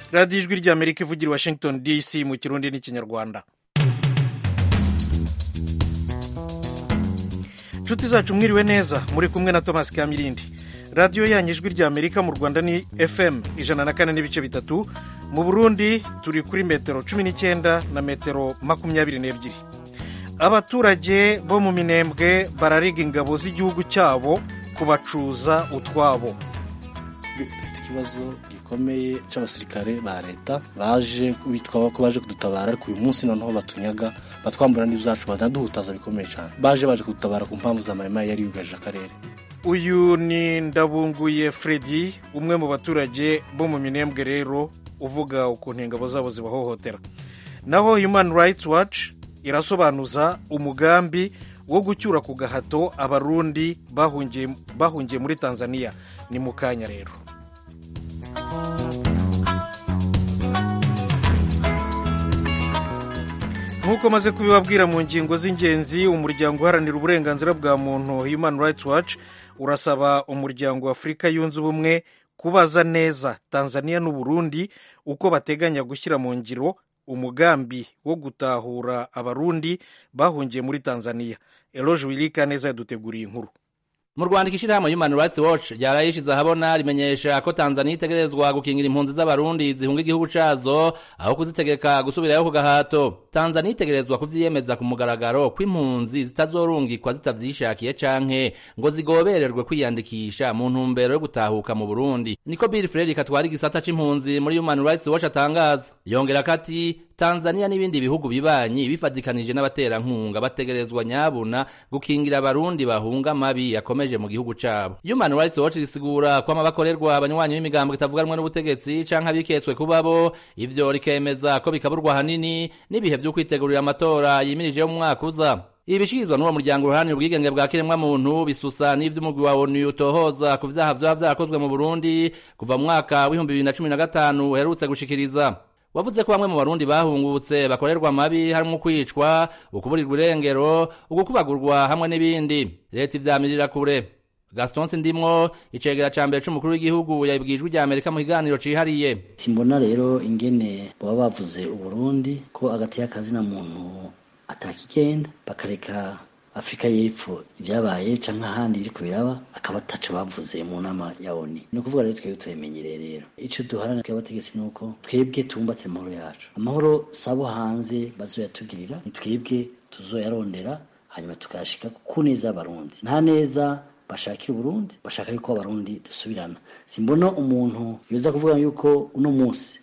radiyo ijwi ry'Amerika ivugira Washington DC mu kirundi n'ikinyarwanda. Inshuti zacu mwiriwe neza, muri kumwe na Thomas Kamirindi. Radiyo yanyu ijwi ry'Amerika mu Rwanda ni FM 104.3, mu Burundi turi kuri metero 19 na metero 22. Abaturage bo mu Minembwe barariga ingabo z'igihugu cyabo kubacuza utwabo. Dufite ikibazo gikomeye cy'abasirikare ba leta baje bitwa ko baje kudutabara, ariko uyu munsi noneho batunyaga batwambura n'ibyacu banaduhutaza bikomeye cyane. Baje kudutabara ku mpamvu za mayima yari yugaje akarere. Uyu ni Ndabunguye Freddy, umwe mu baturage bo mu Minembwe rero, uvuga ukuntu ingabo zabo zibahohotera. Naho Human Rights Watch irasobanuza umugambi wo gucyura ku gahato abarundi bahungiye muri Tanzania. Ni mu kanya rero. Nk'uko maze kubibabwira mu ngingo z'ingenzi, umuryango uharanira uburenganzira bwa muntu Human Rights Watch urasaba umuryango wa Afurika yunze ubumwe kubaza neza Tanzania n'u Burundi uko bateganya gushyira mu ngiro umugambi wo gutahura abarundi bahungiye muri Tanzania. Eloge Wilikaneza yaduteguriye inkuru. Mu Rwanda ishirahamwe Human Rights Watch ryarayishize ahabona rimenyesha ko Tanzania itegerezwa gukingira impunzi z'abarundi zihunga igihugu cazo aho kuzitegeka gusubirayo ku gahato. Tanzania itegerezwa kuvyiyemeza ku mugaragaro ko impunzi zitazorungikwa zitavyishakiye canke ngo zigobererwe kwiyandikisha mu ntumbero yo gutahuka mu Burundi. Niko Bill Frederick atwara igisata c'impunzi muri Human Rights Watch atangaza. Yongera kati Tanzania n'ibindi bihugu bibanyi bifadikanije n'abaterankunga bategerezwa nyabuna gukingira abarundi bahunga mabi yakomeje mu gihugu cabo. Human Rights Watch risigura ko amabakorerwa abanywanyi b'imigambo itavuganwa n'ubutegetsi canke abiketswe kubabo, ivyo rikemeza ko bikaburwa hanini n'ibihe vyo kwitegurira amatora yimirije mu mwaka uza. Ibishikirizwa n'uwo muryango uruhani ubwigenge bwa kiremwa muntu bisusa n'ivy'umugwi wa ONU utohoza ku vyaha vyakozwe mu Burundi kuva mu mwaka w'2015 uherutse gushikiriza. Wavuze ko bamwe mu barundi bahungutse bakorerwa mabi harimo kwicwa, ukuburirwa irengero, ugukubagurwa hamwe n'ibindi. Leta ivyamirira kure. Gaston Sindimwo icegera ca mbere c'umukuru w'igihugu yabwijwe rya Amerika mu kiganiro cihariye. Simbona rero ingene baba bavuze Uburundi ko agati y'akazina muntu atakigenda bakareka Afrika y'Epfo ibyabaye canke ahandi biriko biraba akaba ataco bavuze mu nama ya ONU. No kuvuga rero twebwe tumenyereye rero ico duharana tw'abategetsi nuko twebwe tumbatse amahoro yacu. Amahoro sabo hanze bazoyatugirira, ni twebwe tuzoyarondera hanyuma tukashika ku neza abarundi. Nta neza bashakira Burundi, bashaka yuko abarundi dusubirana. Simbona umuntu yoza kuvuga yuko uno munsi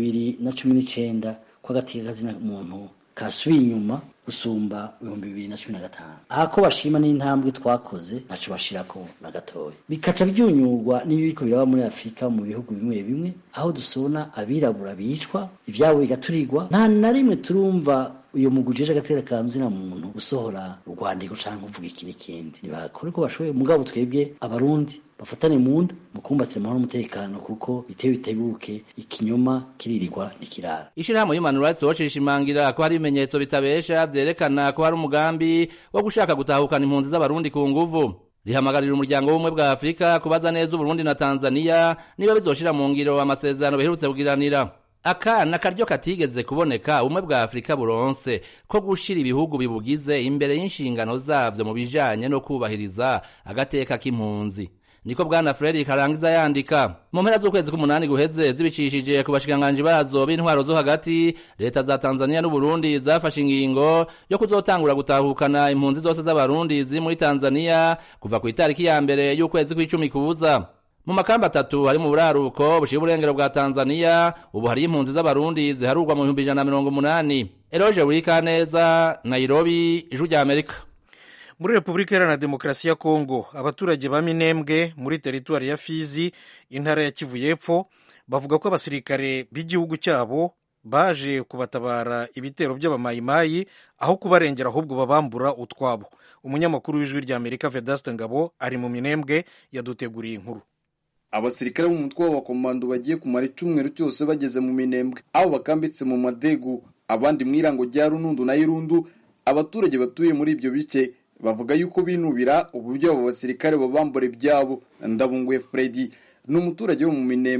2019 ko agati y'akazina muntu kasubiye inyuma gusumba 2015. Ahako bashima n'intambwe twakoze ntaco bashirako na gatoya. Bikaca byunyurwa n'ibiko biraba muri Afrika mu bihugu bimwe bimwe aho dusona abirabura bicwa, ivyabo bigaturirwa. Nta na rimwe turumva uyo mugujeje agatera kamzina muntu usohora urwandiko canke uvuga iki n'ikindi. Nibakore ko bashoboye, mugabo twebwe abarundi bafatane munda mukumbatira amahoro n'umutekano kuko bitebuke ikinyoma kiririrwa nikirara. Ishirahamwe Human Rights Watch rishimangira ko hari ibimenyetso bitabesha vyerekana ko hari umugambi wo gushaka gutahukana impunzi z'abarundi ku nguvu. Rihamagarira umuryango w'ubumwe bwa Afrika kubaza neza Uburundi na Tanzania niba bizoshira mu ngiro amasezerano biherutse kugiranira. Akana karyo katigeze kuboneka ubumwe bwa Afrika buronse ko gushira ibihugu bibugize imbere y'inshingano zavyo mu bijanye no kubahiriza agateka k'impunzi. Niko bwana Frederick arangiza yandika. Mu mpera z'ukwezi k'umunani guheze zibicishije ku bashikanganje bazo b'intwaro zo hagati, leta za Tanzania n'u Burundi zafashe ingingo yo kuzotangura gutahukana impunzi zose z'abarundi ziri muri Tanzania kuva ku itariki ya mbere y'ukwezi kw'icumi kuza. Mu makamba 3 hari mu buraruko bushira uburengero bwa Tanzania, ubu hari impunzi z'abarundi ziharurwa mu 180. Eloge Wilikaneza, Nairobi, Ijwi rya Amerika. Muri Republika Iharanira Demokarasi ya Kongo, abaturage ba Minembwe muri teritwari ya Fizi, intara ya Kivu y'Epfo, bavuga ko abasirikare b'igihugu cyabo baje kubatabara ibitero by'abamayimayi aho kubarengera ahubwo babambura utwabo. Umunyamakuru w'Ijwi rya Amerika Vedaste Ngabo ari mu Minembwe yaduteguriye inkuru. Abasirikare mu mutwe w'abakomando bagiye kumara icumweru cyose bageze mu Minembwe, aho bakambitse mu madegu, abandi mwirango rya Runundu na Irundu. Abaturage batuye muri ibyo bice bavuga yuko binubira uburyo abo basirikare babambura ibyabo. Ndabunguye Freddy n'umuturage wo mu Minembwe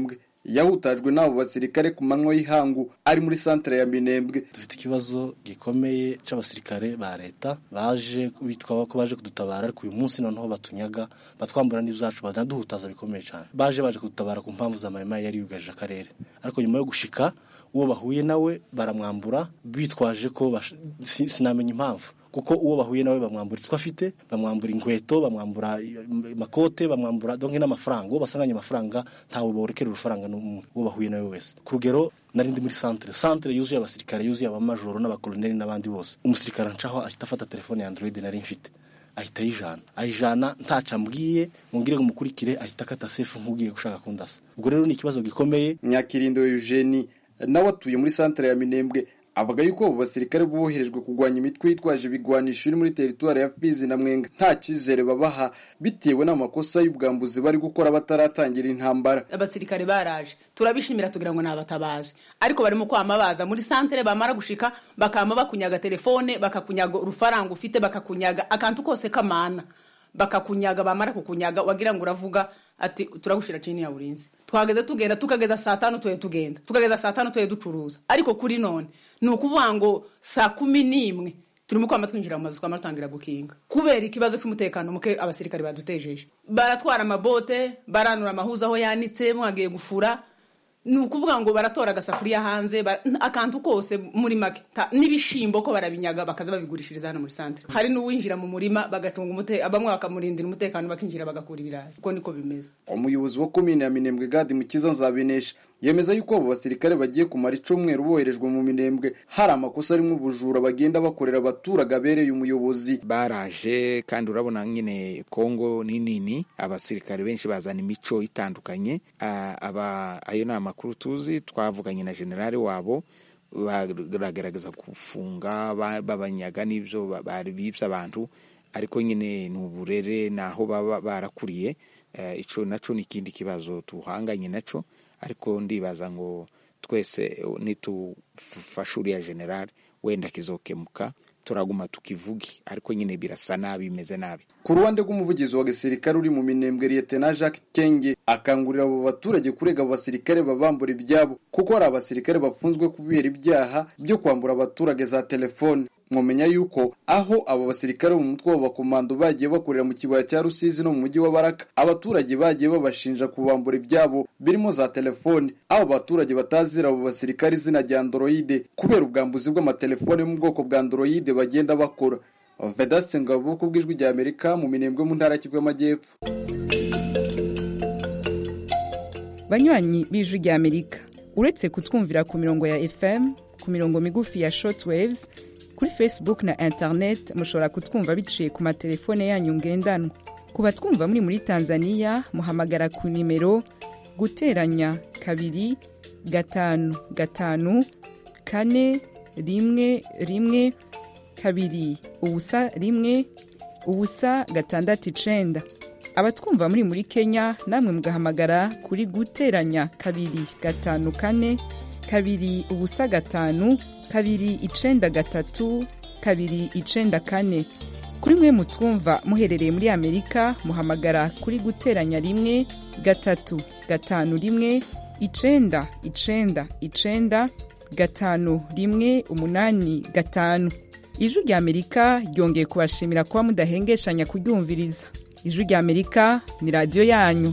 yahutajwe n'abo basirikare ku manywa y'ihangu ari muri santere ya Minembwe. Dufite ikibazo gikomeye cy'abasirikare ba leta baje bitwa ko baje kudutabara, ariko uyu munsi noneho batunyaga, batwambura n'ibyacu, banaduhutaza bikomeye cyane. Baje kudutabara ku mpamvu za mayima yari yugaje akarere, ariko nyuma yo gushika uwo bahuye nawe baramwambura bitwaje ko sinamenya impamvu, kuko uwo bahuye nawe bamwambura icyo afite, bamwambura inkweto, bamwambura makote, bamwambura donke n'amafaranga. Uwo basanganye amafaranga ntawe borekera urufaranga n'uwo bahuye nawe wese. Ku rugero nari ndi muri santere yuzuye abasirikare, yuzuye abamajoro n'abakoloneli n'abandi bose. Umusirikare ncaho ahita afata telefone ya Android nari mfite, ahita ayijana ntaca mbwiye ngire umukurikire, ahita akata safe nk'ugiye gushaka kundasa. Ubwo rero ni ikibazo gikomeye. Nyakirindo Eugenie nawe atuye muri santere ya Minembwe avuga yuko abo basirikare boherejwe kugwanya imitwe yitwaje ibigwanisho iri muri teritwari ya Fizi na Mwenga nta cyizere babaha bitewe n'amakosa y'ubwambuzi bari gukora bataratangira intambara. Abasirikare baraje turabishimira tugira ngo nabatabaze, ariko barimo kwamabaza muri santere, bamara gushika bakama bakunyaga telefone, bakakunyaga urufaranga ufite, bakakunyaga akantu kose kamana, bakakunyaga. Bamara kukunyaga wagira ngo uravuga ati turagushira chini ya ulinzi. Twageze tugenda tukageza saa 5 tukageza saa 5 tuye ducuruza, ariko kuri none nukuvuga ngo saa 11 turimo kwama twinjira mu mazu twamatangira gukinga kubera ikibazo cy'umutekano muke. Abasirikare badutejeje, baratwara amabote, baranura amahuza aho yanitse, mwagiye gufura, nukuvuga ngo baratora agasafuriya hanze, akantu kose muri make n'ibishimbo ko barabinyaga bakaza babigurishiriza hano muri santere. Hari n'uwinjira mu murima bagatunga abamwe bakamurindira umutekano, bakinjira bagakura ibirayi. Uko niko bimeze. Umuyobozi wa komine ya Minembwe Gadi Mukiza Nzabinesha yemeza yuko abo basirikare bagiye kumara icumweru boherejwe mu Minembwe hari amakosa arimo ubujura bagenda bakorera abaturage abereye umuyobozi. Baraje kandi urabona nyine Kongo nini, abasirikare benshi bazana imico itandukanye. Ayo nama makuru tuzi twavuganye na generale wabo, baragerageza kufunga babanyaga n'ibyo bari bibye abantu, ariko nyine n'uburere naho baba barakuriye. Ico naco nikindi kibazo tuhanganye naco, ariko ndibaza ngo twese nitufashuriya generale wenda kizokemuka, turaguma tukivugi, ariko nyine birasa nabi, bimeze nabi. Ku ruhande rw'umuvugizi wa gisirikare uri mu Minembwe Lieutenant Jacques Kenge akangurira abo baturage kurega abo basirikare babambura ibyabo, kuko ari abasirikare bafunzwe kubera ibyaha byo kwambura abaturage za telefone. Mwomenya yuko aho abo basirikare mu mutwe w'abakomando bagiye bakorera mu kibaya cya Rusizi no mu mujyi wa Baraka, abaturage bagiye babashinja kubambura ibyabo birimo za telefone. Abo abaturage batazira abo basirikare izina rya Android kubera ubwambuzi bw'amatelefone mu bwoko bwa Android bagenda bakora. Vedaste Ngabo ku bw'ijwi rya Amerika mu Minembwe mu ntara Kivu y'Amajyepfo. Banywanyi b'ijwi rya Amerika, uretse kutwumvira ku mirongo ya FM, ku mirongo migufi ya shortwaves, kuri Facebook na internet mushobora kutwumva biciye ku matelefone yanyu ngendanwa. Kuba twumva muri Tanzania muhamagara ku nimero guteranya 2 5 5 4 1 1 2 ubusa 1 ubusa 6 Abatwumva muri Kenya namwe mugahamagara kuri guteranya 2 5 4 2 ubusa 5 2 9 3 2 9 Kuri mwe mutwumva muherereye muri Amerika muhamagara kuri guteranya 1 3 5 1 9 9 9 5 1 8 5. Ijwi rya Amerika ryongeye kubashimira kuba mudahengeshanya kuryumviriza. Ijwi rya Amerika ni radio yanyu.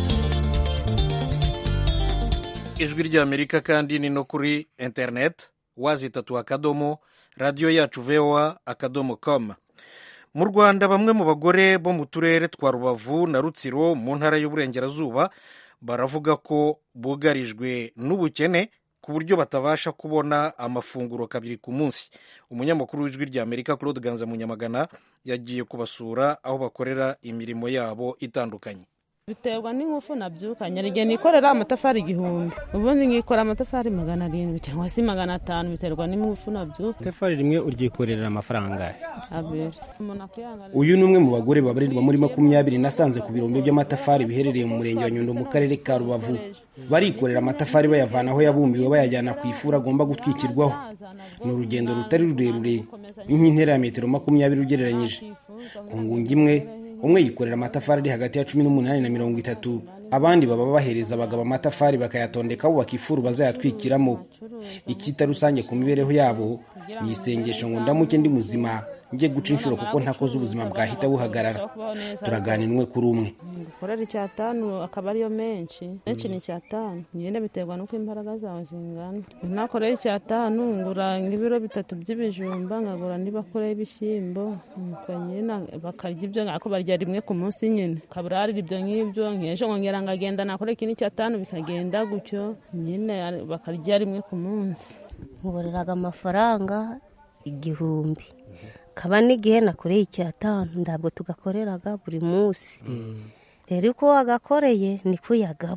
Ijwi rya Amerika kandi ni no kuri internet wazitatu radio yacu voa.com. Mu Rwanda bamwe mu bagore bo mu turere twa Rubavu na Rutsiro mu ntara y'Uburengerazuba baravuga ko bugarijwe n'ubukene ku buryo batabasha kubona amafunguro kabiri ku munsi. Umunyamakuru w'Ijwi rya Amerika Claude Ganza Munyamagana yagiye kubasura aho bakorera imirimo yabo itandukanye. Biterwa n'ingufu nabyukanye, rigiye nikorera amatafari 1000, ubundi ngikora amatafari 700 cyangwa se 500, biterwa n'ingufu nabyuka. Itafari rimwe uryikorera amafaranga abiri. Uyu numwe mu bagore babarirwa muri 20 nasanze ku birombe by'amatafari biherereye mu murenge wa Nyundo mu karere ka Rubavu. Barikorera amatafari bayavana aho yabumbiwe bayajyana ku ifura agomba gutwikirwaho. Ni urugendo rutari rurerure nk'intera ya metero 20 ugereranyije. Ku ngungi imwe umwe yikorera amatafari ari hagati ya 18 na 30, abandi baba bahereza abagabo amatafari bakayatondeka bubaka ifuru bazayatwikiramo. Icyita rusange ku mibereho yabo ni isengesho ngo ndamuke ndi muzima njye guca inshuro kuko ntakoze ubuzima bwahita buhagarara. Turaganira umwe kuri umwe. Gukorera 5 akaba ariyo menshi ni 5 nyine biterwa nuko imbaraga zawe zingana. Nakorera 5 ngura ibiro 3 by'ibijumba ngagura nibakoreye ibishyimbo nuko nyine bakarya ibyo ngako barya rimwe ku munsi nyine kaburari ibyo nk'ibyo nk'ejo ngongera ngagenda nakorera ikindi 5 bikagenda gutyo nyine bakarya rimwe ku munsi. Ngoreraga amafaranga 1000 kaba n'igihe nakoreye 5 ndabwo tugakoreraga buri munsi. Rero uko wagakoreye ni kuyagabo.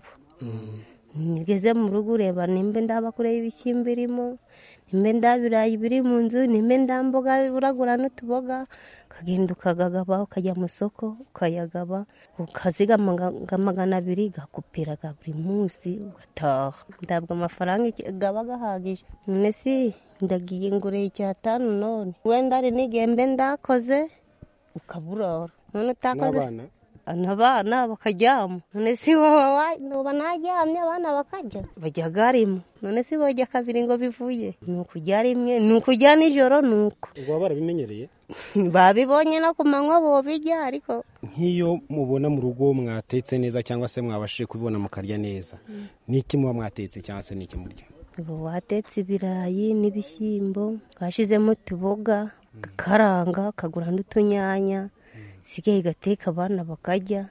Ngeze mu rugo ureba nimbe ndabakoreye ibishyimbo birimo, nimbe ndabirayi biri mu nzu, nimbe ndamboga uragura n'utuboga kagenda ukagagaba ukajya mu soko ukayagaba ukazigama 200 gakupiraga buri munsi ugataha. Ndabwo amafaranga gaba gahagije. None si ndagiye ngureye 5 none wenda ari n'igembe ndakoze ukaburora none utakoze abana bakaryama. None si wowe nuba najyamye abana bakajya bajya garimo. None si bojya kabiri ngo bivuye nukujya rimwe nukujya nijoro nuko ubwo barabimenyereye babibonye no kumanywa bo bijya. Ariko nk'iyo mubona mu rugo mwatetse neza cyangwa se mwabashije kubibona mukarya neza niki muba mwatetse cyangwa se niki murya? Watetse ibirayi n'ibishyimbo bashizemo tuboga karanga kagura n'utunyanya sigaye gateka abana bakajya.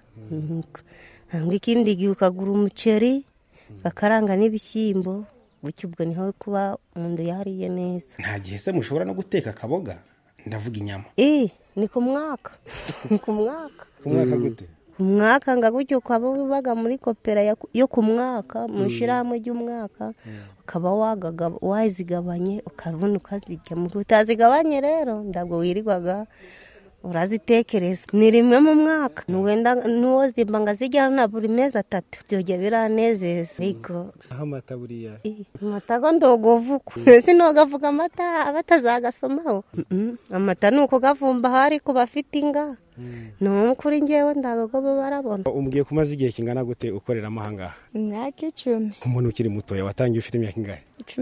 Ntabwo ikindi gihe ukagura umuceri bakaranga n'ibishyimbo bucyo ubwo niho kuba umuntu yariye neza. Nta gihe se mushobora no guteka akaboga ndavuga inyama? Ni ku mwaka. Ku mwaka gute? Umwaka ngagutyo kwaba bibaga muri kopera yo ku mwaka mushiramo ry'umwaka ukaba wazigabanye ukabona ukazijya mu utazigabanye rero ndabwo wirirwaga urazitekereza. Ni rimwe mu mwaka nuwenda nuwo zimba ngazijyana buri mezi 3 byoge biranezeza. Ariko amata buriya amata go ndogovuko sinogavuga amata abatazagasomaho. Amata nuko gavumba hari ko bafite inga no kuri ngewe ndagago barabona. Umbwiye kumaze igihe kingana gute ukorera amahanga? Imyaka 10. Ku muntu ukiri mutoya watangiye ufite imyaka ingahe?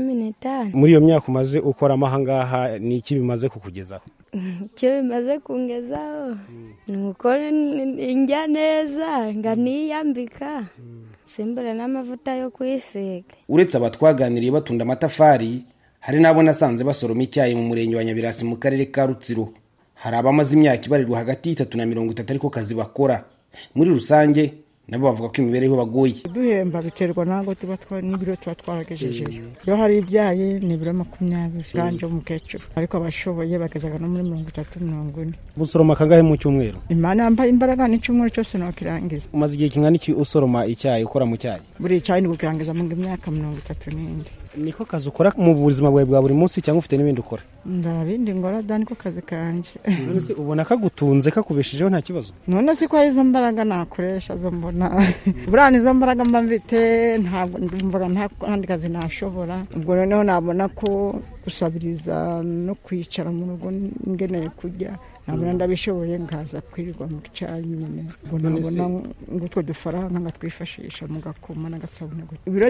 15. Muri iyo myaka umaze ukora amahanga ni iki bimaze kukugezaho? Cyo bimaze kungezaho nuko njya neza nganiyambika simbere n'amavuta yo kwisiga. Uretse abatwaganiriye batunda amatafari hari nabo nasanze basoroma icyayi mu murenge wa Nyabirasi mu karere ka Rutsiro. Hari abamaze imyaka ibarirwa hagati y'3 na 30 ariko kazi bakora. Muri rusange nabo bavuga ko imibereho bagoye. Duhemba biterwa nago tuba n'ibiro twaragejeje. Yo hari ibyaye ni biro 20 kanje umukecuru ariko abashoboye bakazaga no muri 30-40. Usoroma kangahe mu cyumweru? Imana yambaye imbaraga n'icumweru cyose no kirangiza. Umaze igihe kingana iki usoroma icyayi ukora mu cyayi? Buri cyayi ni gukirangiza mu myaka 34. Niko kazi ukora mu buzima bwawe bwa buri munsi cyangwa ufite n'ibindi ukora? Ndabindi ngora dani ko kazi kanje. None se ubona kagutunze kakubeshejeho nta kibazo? None se ko izo mbaraga nakoresha zo mbona burani izo mbaraga mbafite ntabwo ndumvaga nta kandi kazi nashobora. Ubwo noneho nabona ko gusabiriza no kwicara mu rugo ngeneye kujya nabona ndabishoboye ngaza kwirirwa mu cyayi nyine. Nabona ngo twe dufaranga ngatwifashisha mu gakoma n'agasabune gute. Ibiro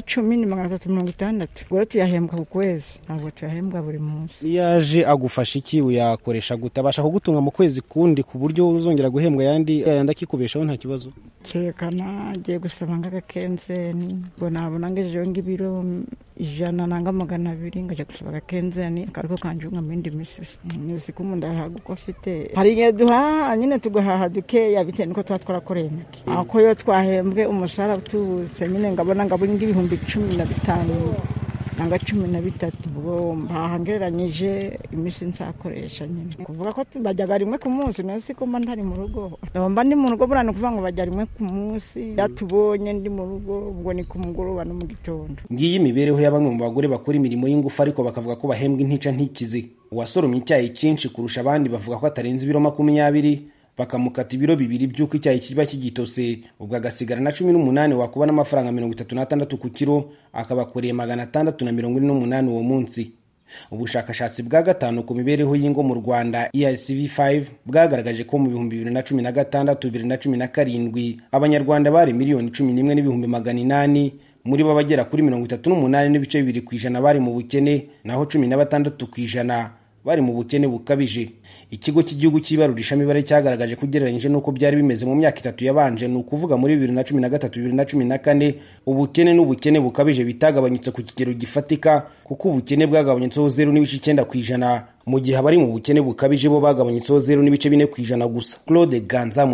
10,360 ubwo tuyahembwa ku kwezi ntabwo tuyahembwa buri munsi. Yaje agufasha iki uyakoresha gute? Abasha kugutunga mu kwezi kundi ku buryo uzongera guhembwa yandi akikubeshaho nta kibazo? Cyerekana agiye gusaba ng'agakenzeni ngo nabona ngejeho ng'ibiro 100 nanga 200 ngaje gusaba agakenzeni kariko kanje nka mindi misi kumunda haguko afite. Hari igihe duhaha nyine tugahaha dukeya bitewe nuko twakoreye make. Ako yo twahembwe umusara utubutse nyine ngabona ng'ibihumbi 15 nanga 13 ubwo mbahangereranyije imisi nsakoresha nyine. Kuvuga ko bajyaga rimwe ku munsi nasi ko mba ntari mu rugo. Mba ndi mu rugo burana kuvuga ngo bajya rimwe ku munsi yatubonye ndi mu rugo ubwo ni ku mugoroba no mu gitondo. Ngiyi imibereho y'abamwe mu bagore bakora imirimo y'ingufu ariko bakavuga ko bahembwa intica ntikize. Uwasoromye icyayi cyinshi kurusha abandi bavuga ko atarenze ibiro 20 bakamukata ibiro 2 by'uko icyayi kiba kigitose ubwo agasigara na 18 wakuba n'amafaranga 36 ku kiro akabakoreye 648 uwo munsi. ubushakashatsi bwa gatanu ku mibereho y'ingo mu Rwanda EICV5 bwagaragaje ko mu 2016-2017 abanyarwanda bari miliyoni 11,800, muri bo bagera kuri 38.2% bari mu bukene, naho 16% bari mu bukene bukabije. Ikigo cy'igihugu cy'ibarurishamibare cyagaragaje kugereranyije n'uko byari bimeze mu myaka 3 yabanje, ni ukuvuga muri 2013-2014, ubukene n'ubukene bukabije bitagabanyutse ku kigero gifatika, kuko ubukene bwagabanyutseho 0.9%, mu gihe abari mu bukene bukabije bo bagabanyutseho 0.4% gusa. Claude Ganza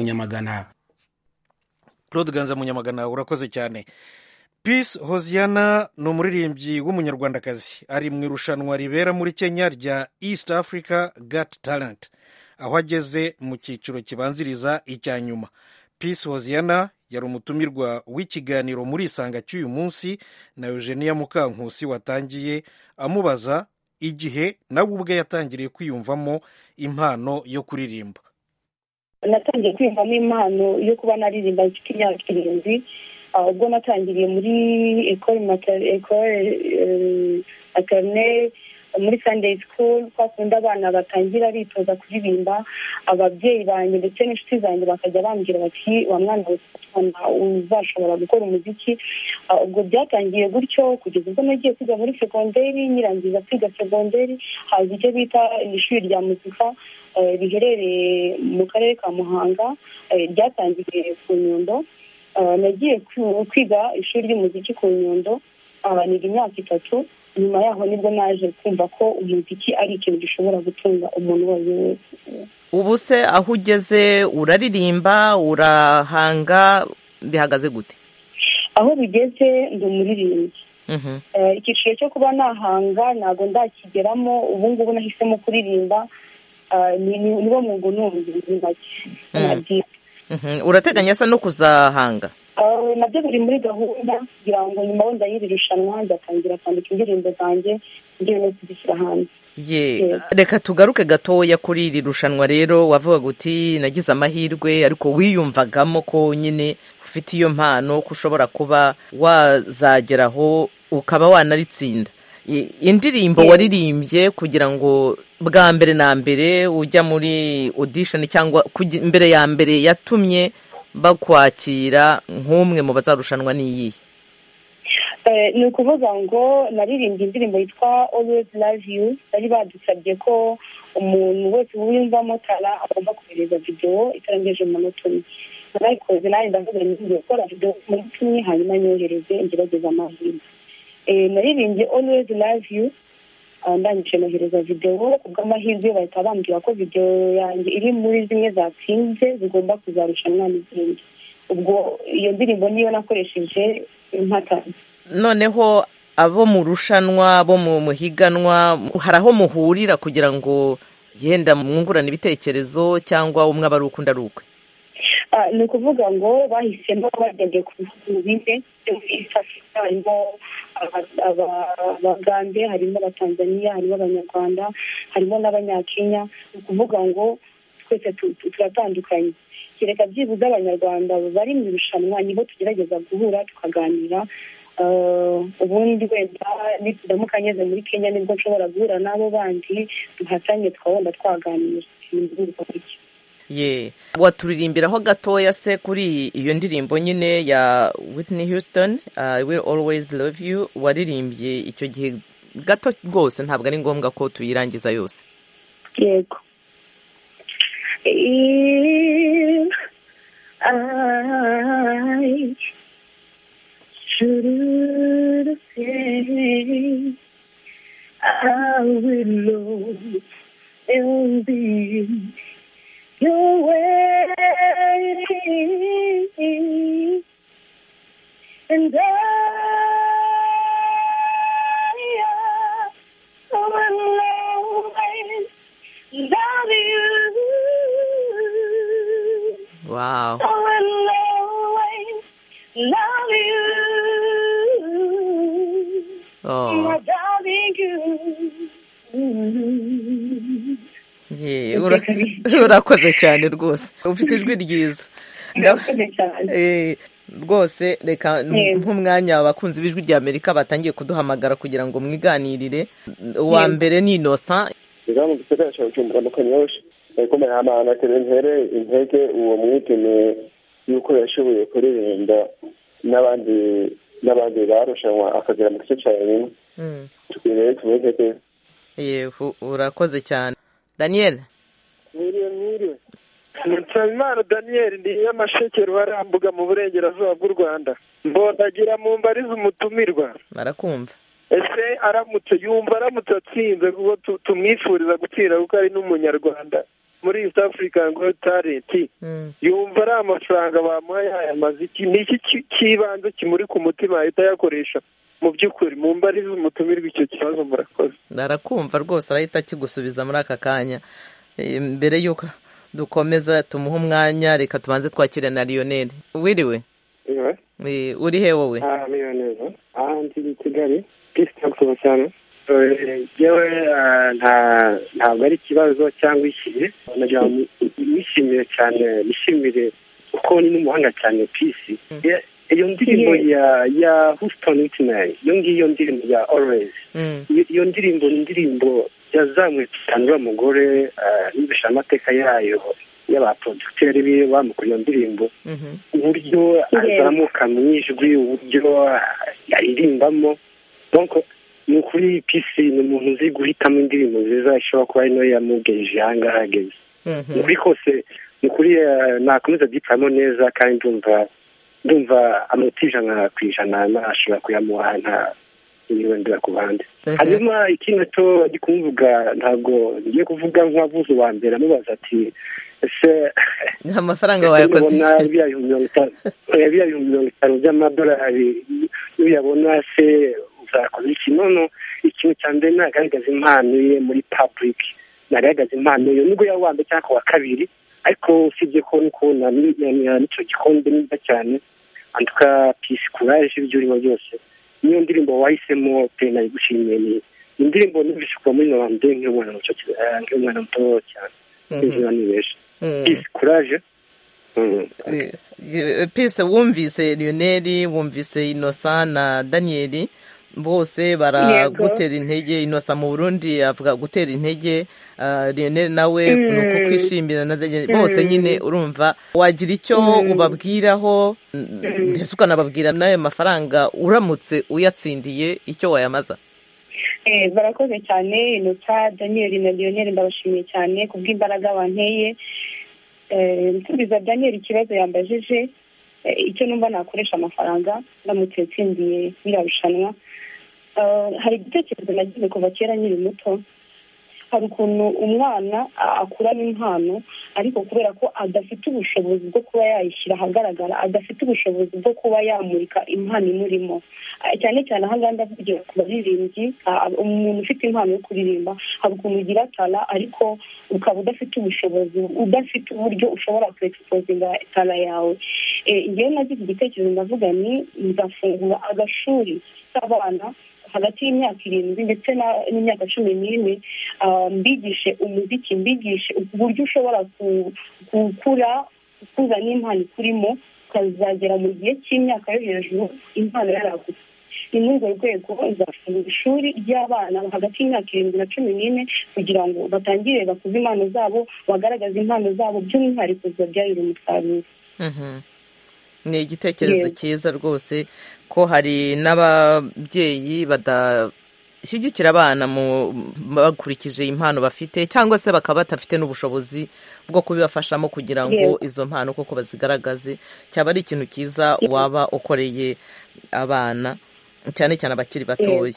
Munyamagana, urakoze cyane. Peace Hosiana ni umuririmbyi w'umunyarwandakazi, ari mu irushanwa ribera muri Kenya rya East Africa Got Talent, aho ageze mu cyiciro kibanziriza icya nyuma. Peace Hosiana yari umutumirwa w'ikiganiro muri Isanga cy'uyu munsi na Eugenia Mukankusi, watangiye amubaza igihe nawe ubwe yatangiriye kwiyumvamo impano yo kuririmba. Natangiye kwiyumvamo impano yo kuba naririmba mfite imyaka 7. Ubwo natangiriye muri école maternelle muri Sunday school, kwakunda abana batangira bitoza kuririmba, ababyeyi banjye ndetse n'inshuti zanjye bakajya bambwira bati wa mwana uzashobora gukora umuziki. Ubwo byatangiye gutyo kugeza ubwo nagiye kwiga muri segonderi. Nyirangiza kwiga segonderi haza icyo bita ishuri rya muzika riherereye mu karere ka Muhanga, ryatangiye ku Nyundo. Nagiye kwiga ishuri ry'umuziki ku Nyundo, niga imyaka 3. Nyuma yaho nibwo naje kumva ko umuziki ari ikintu gishobora gutunga umuntu wese. Ubu se aho ugeze uraririmba, urahanga, bihagaze gute? Aho bigeze ndi umuririmbyi. Icyiciro cyo kuba nahanga ntabwo ndakigeramo. Ubu ngubu nahisemo kuririmba, niwo mwuga numva make. Urateganya se no kuzahanga? Nabyo biri muri gahunda, kugira ngo nyuma wenda y'iri rushanwa ndatangira kwandika indirimbo zanjye ngiye no kuzishyira hanze. Reka tugaruke gatoya kuri iri rushanwa rero. Wavuga guti nagize amahirwe, ariko wiyumvagamo ko nyine ufite iyo mpano, ko ushobora kuba wazageraho ukaba wanaritsinda. Indirimbo waririmbye kugira ngo bwa mbere na mbere ujya muri audition, cyangwa mbere ya mbere yatumye bakwakira nk'umwe mu bazarushanwa n'iyihe? Ni ukuvuga ngo naririmbye indirimbo yitwa Always Love You. Bari badusabye ko umuntu wese wiyumvamo tara agomba kohereza video itarengeje umunota 1. Narayikoze, nawe ndavuga ngiye gukora video muri 10, hanyuma nyohereze ngerageza amahirwe. Naririmbye Always Love You, ndangije nohereza video. Kubw'amahirwe bahita bambwira ko video yanjye iri muri zimwe zatsinze zigomba kuzarushanwa n'izindi. Ubwo iyo ndirimbo niyo nakoresheje impaka. Noneho abo mu rushanwa, abo mu muhiganwa, hari aho muhurira kugira ngo yenda mwungurane ibitekerezo, cyangwa umwe aba ari ukunda ari ukwe? Ni ukuvuga ngo bahisemo bagendeye ku bihugu bine, harimo Abagande, harimo Abatanzania, harimo Abanyarwanda, harimo n'Abanyakenya. Ni ukuvuga ngo twese turatandukanye. Kereka byibuze Abanyarwanda bari mu irushanwa niho tugerageza guhura tukaganira. Ubundi wenda nidamuka ngeze muri Kenya nibwo nshobora guhura n'abo bandi duhatanye twabona twaganira. Waturirimbiraho gatoya se kuri iyo ndirimbo nyine ya Whitney Houston, I Will Always Love You, waririmbye icyo gihe gato rwose, ntabwo ari ngombwa ko tuyirangiza yose. Yego. Should say I will always be your way, and I will always love you. Wow. I will always love you. Oh. My darling, urakoze cyane rwose, ufite ijwi ryiza. rwose reka nk'umwanya abakunzi b'ijwi rya Amerika batangiye kuduhamagara kugira ngo mwiganirire. Uwa mbere ni Innocent mu gisagara cya Bujumbura mu Kanyosha ariko mahama ntere intege uwo mwigeme yuko yashoboye kuririmba n'abandi barushanwa akagera mu gice cya nyuma. Tukwiye tumwitege. Yego urakoze cyane. Daniel Mwiriwe Nsabimana Daniel ndi y'amashekero barambuga mu burengerazuba bw'u Rwanda. Mbondagira mu mbariza umutumirwa. Barakumva. Ese aramutse atsinze kuko tumwifuriza gutsinda kuko ari n'umunyarwanda muri East African Got Talent. Yumva ari amafaranga bamuhaye ayamaze iki niki kibanze kimuri ku mutima ahita yakoresha mu by'ukuri mu mbariza umutumirwa icyo kibazo murakoze. Barakumva rwose arahita kigusubiza muri aka kanya. Mbere yuko dukomeza tumuha umwanya reka tubanze twakire na Lionel. Wiriwe? Uri he wowe? Lionel. Ndi Kigali. Kristo cyane. Yewe ntabwo ari ikibazo cyangwa ishyire. Nagira nishimire cyane nishimire kuko ni n'umuhanga cyane Peace. Iyo ndirimbo ya Houston Whitney, iyo ndirimbo ya Always. Iyo ndirimbo yazamuye cyane uriya mugore yibisha amateka yayo y'abaproducteri be bamukora iyo ndirimbo, uburyo azamuka mu ijwi, uburyo yaririmbamo. Donc ni ukuri Peace ni umuntu uzi guhitamo indirimbo nziza ishobora kuba ari nayo yamugejeje aha ngaha ageze. Ni ukuri kose ni ukuri nakomeza abyitamo neza kandi ndumva amanota 100% nashobora kuyamuha nta niwendera ku bandi. Hanyuma ikindi cyo ndi kumvuga ntabwo ngiye kuvuga nk'avuze wa mbere amubaza ati ese amafaranga wayakoze yabiya 50 by'amadolari uyabona se uzakoze iki? Nono ikintu cya mbere nagaragaza impano ye muri public, nagaragaza impano ye nubwo yawambe cyangwa wa kabiri, ariko usibye ko n'ukubona n'icyo gikombe neza cyane. Antuka Peace courage ibyo urimo byose. Niyo ndirimbo wahisemo pe nari gushimiye ni indirimbo n'ibishukwa muri Rwanda nk'umwana muto cyane. Peace courage. Peace wumvise Lionel, wumvise Innocent na Daniel bose baragutera intege. Innocent mu Burundi avuga gutera intege, Lionel nawe nuko kwishimira na Daniel bose nyine urumva wagira icyo ubabwiraho ndetse ukanababwira nayo mafaranga uramutse uyatsindiye icyo wayamaza. Barakoze cyane Innocent, Daniel na Lionel ndabashimiye cyane kubw'imbaraga banteye. Nsubiza Daniel ikibazo yambajije icyo numva nakoresha amafaranga ndamutse nsindiye birarushanwa. Hari igitekerezo nagize kuva kera nkiri muto. Hari ukuntu umwana akurana impano ariko kubera ko adafite ubushobozi bwo kuba yayishyira ahagaragara, adafite ubushobozi bwo kuba yamurika impano imurimo, cyane cyane aha ngaha ndavugira ku baririmbyi. Umuntu ufite impano yo kuririmba hari ukuntu ugira tala ariko ukaba udafite ubushobozi, udafite uburyo ushobora kuexposinga tala yawe. Ngewe nagize igitekerezo ndavuga ni nzafungura agashuri k'abana hagati y'imyaka 7 ndetse n'imyaka 14, mbigishe umuziki, mbigishe uburyo ushobora kuza n'impano kurimo ukazagera mu gihe cy'imyaka yo hejuru impano yaragutse. Ni muri urwo rwego nzafungura ishuri ry'abana hagati y'imyaka 7 na 14 kugira ngo batangire bakuze impano zabo, bagaragaze impano zabo by'umwihariko zibyarira umusaruro. Ni igitekerezo cyiza rwose ko hari n'ababyeyi badashyigikira abana bakurikije impano bafite cyangwa se bakaba batafite n'ubushobozi bwo kubibafashamo kugira ngo izo mpano koko bazigaragaze. Cyaba ari ikintu cyiza waba ukoreye abana cyane cyane abakiri batoya.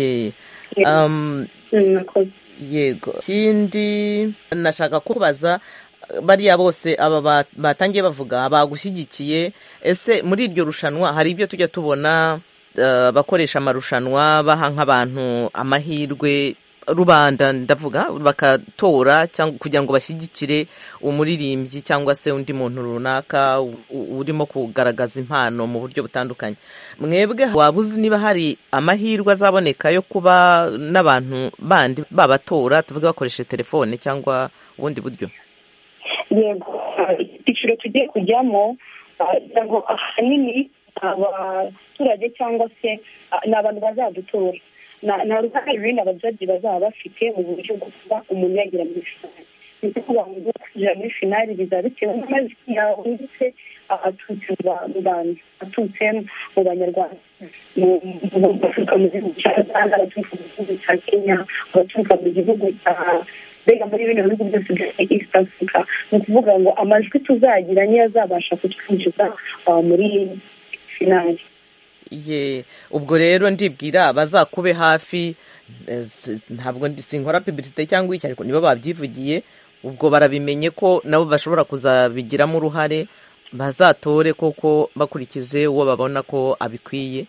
Yego, ikindi nashaka kubaza bariya bose aba batangiye bavuga bagushyigikiye, ese muri iryo rushanwa hari ibyo tujya tubona bakoresha amarushanwa baha nk'abantu amahirwe, rubanda ndavuga, bakatora cyangwa kugira ngo bashyigikire umuririmbyi cyangwa se undi muntu runaka urimo kugaragaza impano mu buryo butandukanye. Mwebwe waba uzi niba hari amahirwe azaboneka yo kuba n'abantu bandi babatora, tuvuge bakoresheje telefone cyangwa ubundi buryo? Yego, icyiciro tugiye kujyamo ngo ahanini abaturage cyangwa se ni abantu bazadutora nta ruhare runini abajaji bazaba bafite mu buryo bwo kuba umuntu yagera muri finali. Ni ukuvuga ngo kugera muri finali bizaba bitewe n'amajwi yawe ndetse aturutse mu bantu, aturutse mu banyarwanda, abaturuka mu gihugu cya uganda, abaturuka mu gihugu cya kenya, abaturuka mu gihugu cya mbega muri bino bihugu byose bya east africa. Ni ukuvuga ngo amajwi tuzagira niyo azabasha kutwinjiza muri finali. Ubwo rero ndibwira bazakube hafi, ntabwo sinkora publicité cyangwa iki, ariko nibo babyivugiye, ubwo barabimenye ko nabo bashobora kuzabigiramo uruhare, bazatore koko bakurikije uwo babona ko abikwiye.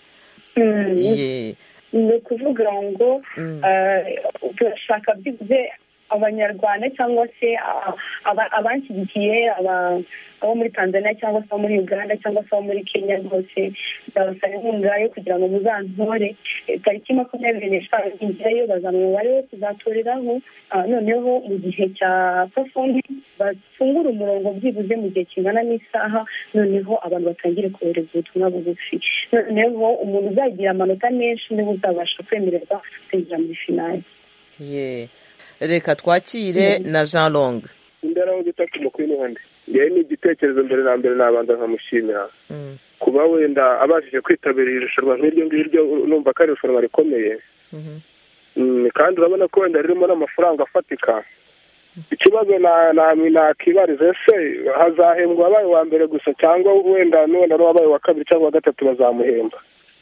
Ni ukuvuga ngo turashaka byibuze abanyarwanda cyangwa se abanshyigikiye abo muri Tanzania cyangwa se abo muri Uganda cyangwa se abo muri Kenya rwose ndabasaba inkunga yo kugira ngo muzantore tariki 25 ngezeyo bazana umubare wo kuzatoreraho, noneho mu gihe cya performance bafungura umurongo byibuze mu gihe kingana n'isaha, noneho abantu batangire kohereza ubutumwa bugufi, noneho umuntu uzagira amanota menshi niwe uzabasha kwemererwa kwinjira muri finali. Reka twakire na Jean Long. Imbere aho bita ku mukuru n'undi ngewe ni igitekerezo mbere na mbere nabanza nkamushimira kuba wenda abashije kwitabira irushanwa nk'iryo ngiryo, numva ko ari irushanwa rikomeye kandi urabona ko wenda ririmo n'amafaranga afatika. Ikibazo nakibariza ese hazahembwa abaye wa mbere gusa cyangwa wenda n'uwenda wabaye wa kabiri cyangwa wa gatatu bazamuhemba?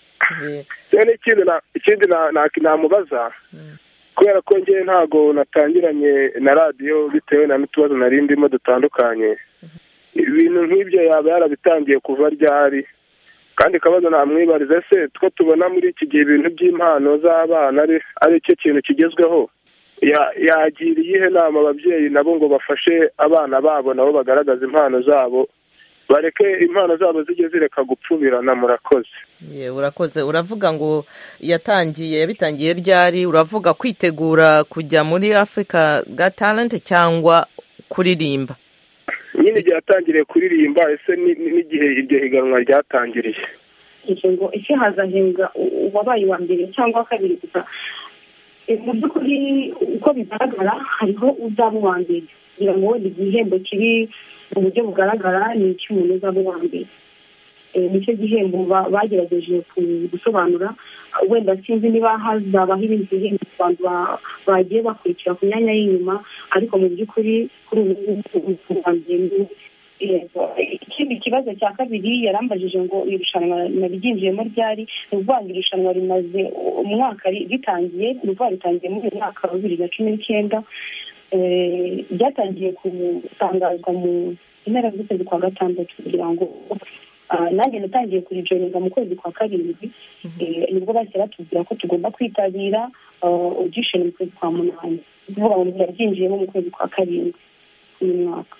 Ikindi namubaza, kubera ko ngewe ntago natangiranye na radiyo bitewe na n'utubazo nari ndimo dutandukanye, ibintu nk'ibyo yaba yarabitangiye kuva ryari? Kandi kabazo namwibariza ese two tubona muri iki gihe ibintu by'impano z'abana ari cyo kintu kigezweho, yagira iyihe nama ababyeyi nabo ngo bafashe abana babo nabo bagaragaza impano zabo, bareke impano zabo zijye zireka gupfubirana? Murakoze. Urakoze. Uravuga ngo yabitangiye ryari? Uravuga kwitegura kujya muri Africa Got Talent cyangwa kuririmba? Nyine igihe yatangiriye kuririmba, ese n'igihe iryo higanwa ryatangiriye? Ngo ese hazahembwa uwabaye wa mbere cyangwa kabiri gusa? Mu by'ukuri uko bigaragara hariho uzaba uwa mbere, kugira ngo igihembo kiri mu buryo bugaragara ni icy'umuntu uzaba uwa mbere. Nicyo gihembo bagerageje gusobanura, wenda sinzi niba hazabaho ibindi bihembo ku bantu bagiye bakurikira ku myanya y'inyuma, ariko mu by'ukuri kuri ubu ikindi kibazo cya kabiri yarambajije ngo irushanwa naryinjiyemo ryari. Ni ukuvuga ngo irushanwa rimaze umwaka ritangiye, ni ukuvuga ritangiye muri uyu mwaka wa 2019, ryatangiye gutangazwa mu mpera z'ukwezi kwa gatandatu, kugira ngo nanjye natangiye kurijoyinga mu kwezi kwa karindwi, nibwo bahise batubwira ko tugomba kwitabira audition mu kwezi kwa munani. Ni ukuvuga ngo yaryinjiyemo mu kwezi kwa karindwi uyu mwaka.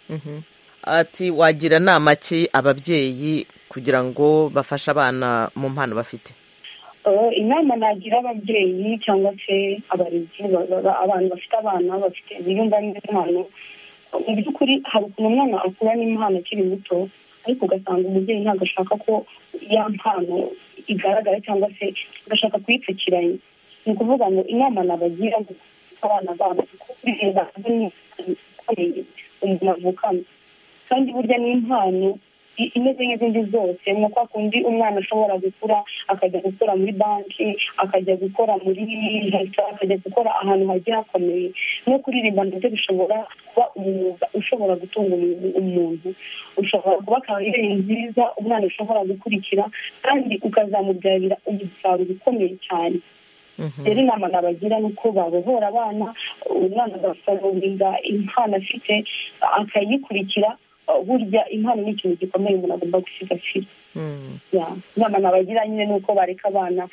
Ati wagira nama ki ababyeyi kugira ngo bafashe abana mu mpano bafite? Inama nagira ababyeyi cyangwa se abarezi, abantu bafite abana bafite biyumva n'impano, mu by'ukuri hari ukuntu umwana akura n'impano akiri muto, ariko ugasanga umubyeyi ntabwo ashaka ko ya mpano igaragara cyangwa se agashaka kuyipfukiranya. Ni ukuvuga ngo inama nabagira ngo abana babo kuririmba ni ikomeye umuntu avukana, kandi burya ni impano imeze nk'izindi zose. Ni kwa kundi umwana ashobora gukura akajya gukora muri banki, akajya gukora muri leta, akajya gukora ahantu hagiye hakomeye. No kuririmba ndetse bishobora kuba umwuga ushobora gutunga umuntu, ushobora kuba kariyeri nziza umwana ushobora gukurikira kandi ukazamubyarira umusaruro ukomeye cyane. Rero inama nabagira ni uko babohora abana, umwana agasobanurira impano afite akayikurikira. Burya impano ni ikintu gikomeye umuntu agomba gusigasira. Inama nabagira nyine ni uko bareka abana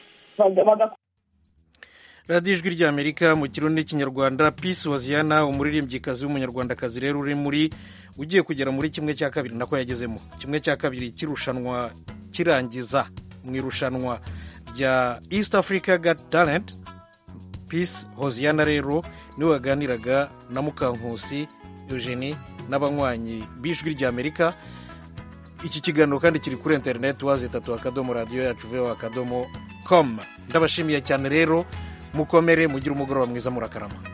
radiyo ijwi ry'Amerika mu kirundi n'ikinyarwanda. Peace Hoziyana, umuririmbyikazi w'umunyarwandakazi rero ugiye kugera muri 1/2, nako yagezemo 1/2 cy'irushanwa kirangiza mu irushanwa rya East Africa Got Talent. Peace Hoziyana rero niwe waganiraga na Mukankusi Eugenie n'abanywanyi b'ijwi ry'Amerika. iki kiganiro kandi kiri kuri interineti wazitatu akadomo radiyo yacu voa akadomo com. Ndabashimiye cyane rero, mukomere mugire umugoroba mwiza, murakarama.